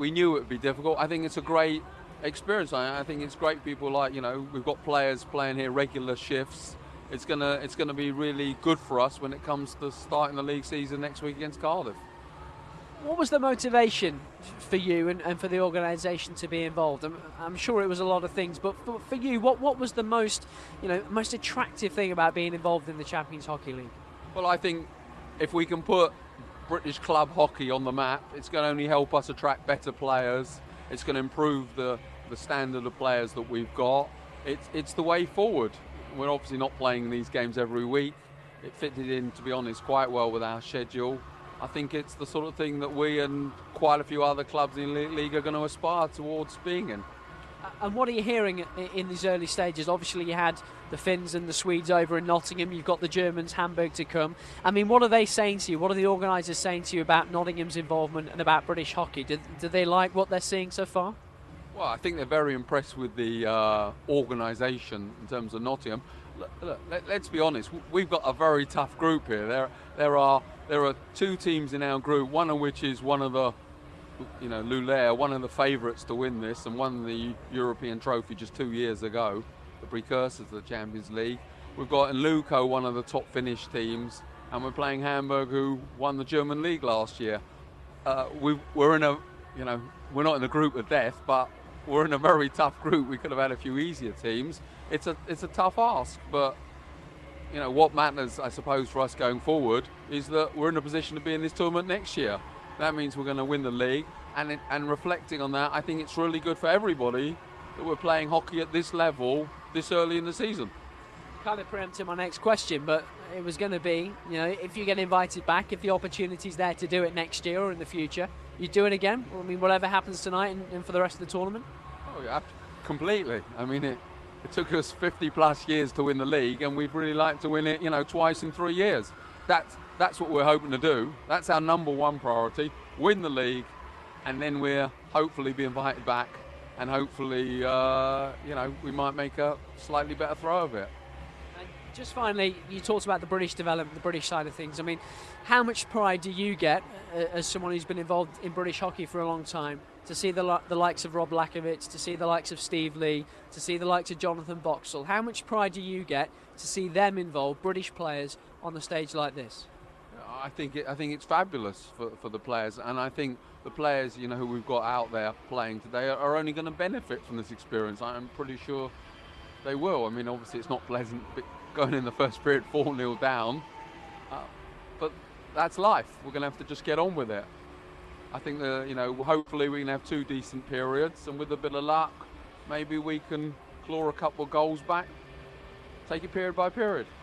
we knew it would be difficult. I think it's a great experience. I think it's great. People like, we've got players playing here regular shifts. It's gonna be really good for us when it comes to starting the league season next week against Cardiff. What was the motivation for you and for the organisation to be involved? I'm sure it was a lot of things, but for you, what was the most attractive thing about being involved in the Champions Hockey League? Well, I think if we can put British club hockey on the map, it's going to only help us attract better players. It's going to improve the standard of players that we've got. It's the way forward. We're obviously not playing these games every week. It fitted in, to be honest, quite well with our schedule. I think it's the sort of thing that we and quite a few other clubs in the league are going to aspire towards being in. And what are you hearing in these early stages? Obviously you had the Finns and the Swedes over in Nottingham. You've got the Germans, Hamburg, to come. I mean, what are they saying to you? What are the organisers saying to you about Nottingham's involvement and about British hockey? Do they like what they're seeing so far? Well, I think they're very impressed with the organisation in terms of Nottingham. Look, let's be honest. We've got a very tough group here. There are two teams in our group, one of which is one of the, Luleå, one of the favourites to win this and won the European trophy just 2 years ago, the precursors of the Champions League. We've got in Luko, one of the top Finnish teams, and we're playing Hamburg, who won the German league last year. We're in a, we're not in a group of death, but we're in a very tough group. We could have had a few easier teams. It's a tough ask, but what matters, I suppose, for us going forward is that we're in a position to be in this tournament next year. That means we're going to win the league, and reflecting on that, I think it's really good for everybody that we're playing hockey at this level this early in the season. Kind of preempted my next question, but it was going to be, if you get invited back, if the opportunity's there to do it next year or in the future, you do it again? I mean, whatever happens tonight and for the rest of the tournament? Oh, yeah, completely. I mean, it took us 50 plus years to win the league, and we'd really like to win it, twice in 3 years. That's what we're hoping to do. That's our number one priority: win the league, and then we'll hopefully be invited back, and hopefully, we might make a slightly better throw of it. Just finally, you talked about the British development, the British side of things. I mean, how much pride do you get as someone who's been involved in British hockey for a long time, to see the likes of Rob Lakovich, to see the likes of Steve Lee, to see the likes of Jonathan Boxall? How much pride do you get to see them involved, British players, on the stage like this? I think it's fabulous for the players, and I think the players who we've got out there playing today are only going to benefit from this experience. I'm pretty sure they will. I mean, obviously it's not pleasant going in the first period 4-0 down, but that's life. We're going to have to just get on with it. I think that hopefully we can have 2 decent periods, and with a bit of luck, maybe we can claw a couple of goals back, take it period by period.